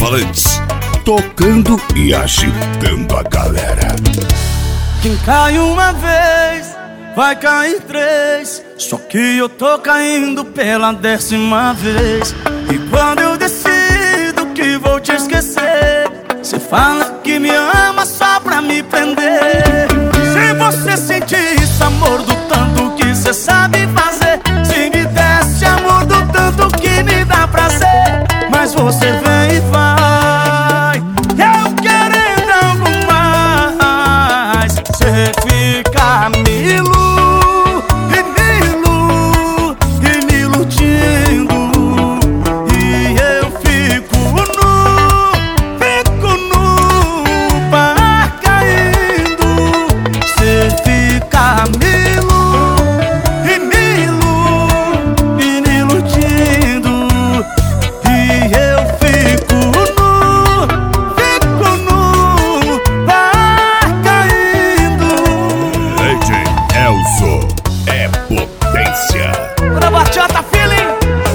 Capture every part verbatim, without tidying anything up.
alto-falantes, tocando e agitando a galera. Quem cai uma vez, vai cair três. Só que eu tô caindo pela décima vez. E quando eu decido que vou te esquecer, cê fala que me ama só pra me prender. Se você sentir esse amor do tanto que cê sabe fazer, se me desse amor do tanto que me dá prazer, mas você vem e vai, eu querendo algo mais. Cê fica me ilu, e me ilu, e me iludindo, e eu fico nu, fico nu, par caindo. Cê fica me ilu, e me ilu, e me iludindo, e eu fico nu, fico nu, par caindo. D J Elzo é potência. Bora bachata, feeling.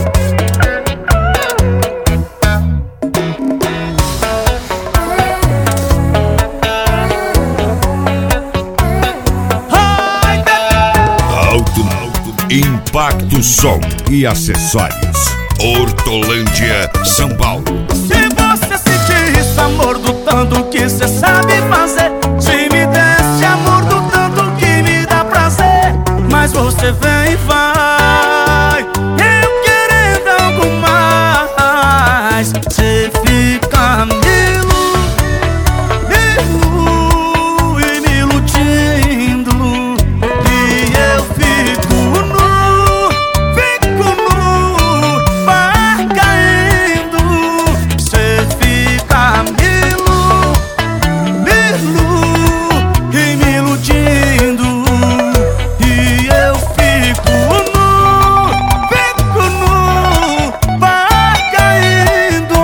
Ai, Alto, alto, Impacto Som e acessórios. Hortolândia, São Paulo. se você sentir esse amor do tanto que cê sabe fazer, se me desse amor do tanto que me dá prazer, mas você vem e vai, eu querendo algo mais. Cê fica me ilu, me ilu, e me iludindo, e eu fico nu, fico nu, par caindo. Cê fica me ilu, me ilu, e me iludindo, e eu fico nu, fico nu, par caindo.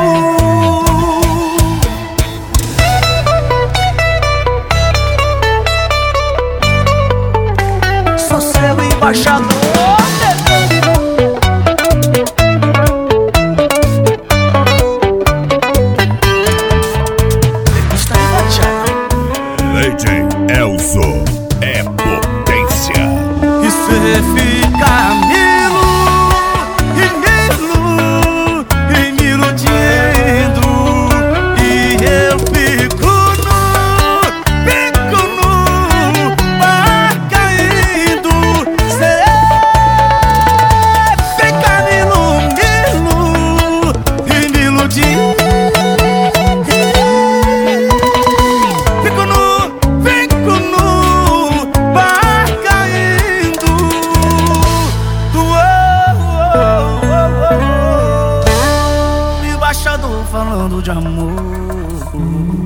Sou seu embaixador. Está D J Elzo é potência. E cê fica me ilu, e me ilu, e me iludindo, e eu fico nu, fico nu, par caindo. Cê fica me ilu, me ilu, e me iludindo, fico nu, fico nu, par caindo. Uou, uou, uou, uou. Embaixador falando de amor.